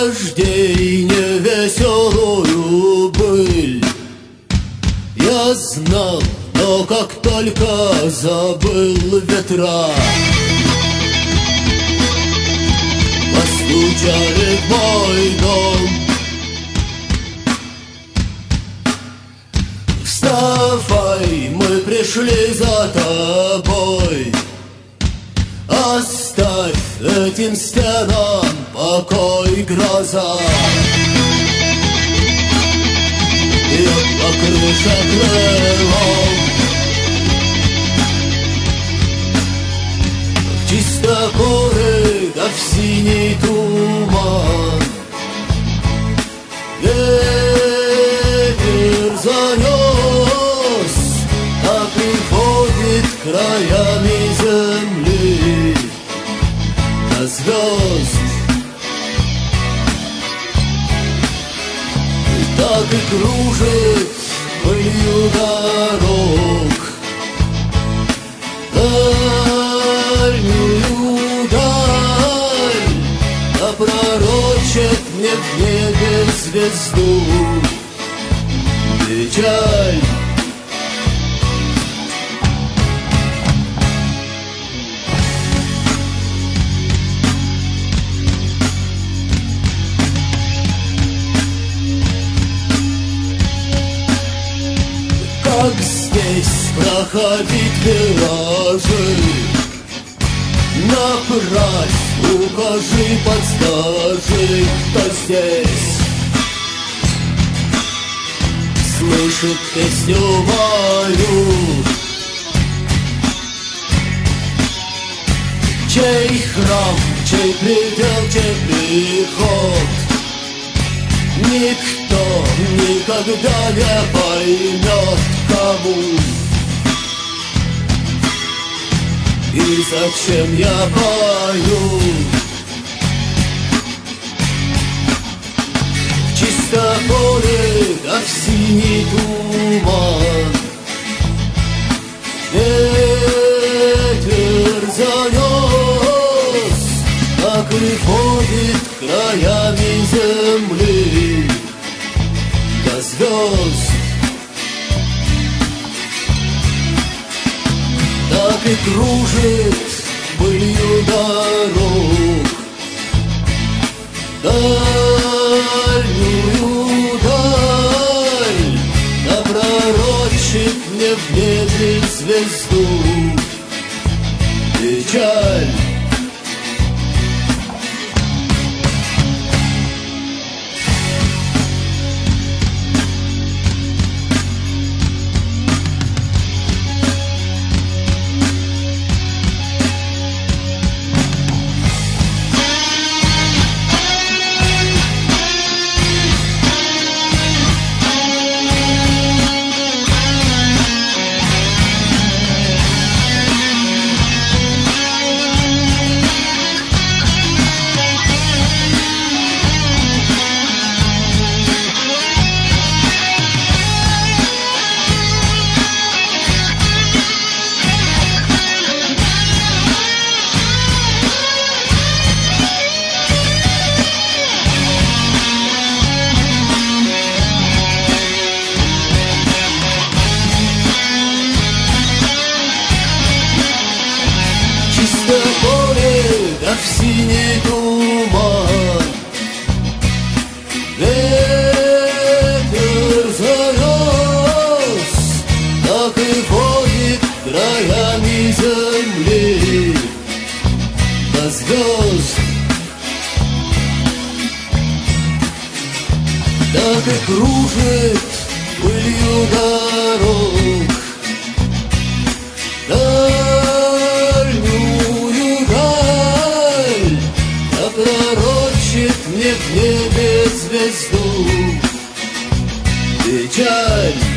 дождей невеселую быль я знал, но как только забыл ветра, постучали в мой дом. Вставай, мы пришли за тобой, оставь этим стенам покой, гроза. Бьет по крыше крылом, в чистоколы да в синий туман. Ветер занес, а приходит краями земли до звезд. Так и кружит пылью дорог дальнюю даль, а пророчит мне в небе звезду печаль. Как здесь проходить виражи? Направь, укажи, подскажи, кто здесь слышит песню мою. Чей храм, чей предел, чей приход никто никогда не поймет, кому и зачем я пою. В чистоколе, да в синий туман, ветер занес, так и ходит краями земли до звезд. Так и кружит пылью дорог дальнюю даль, да пророчит мне в небе звезду печаль. Да в синий туман, ветер занес, так и ходит краями земли до звезд. Так и кружит пылью дорог дальнюю даль, а пророчит мне в небе звезду печаль.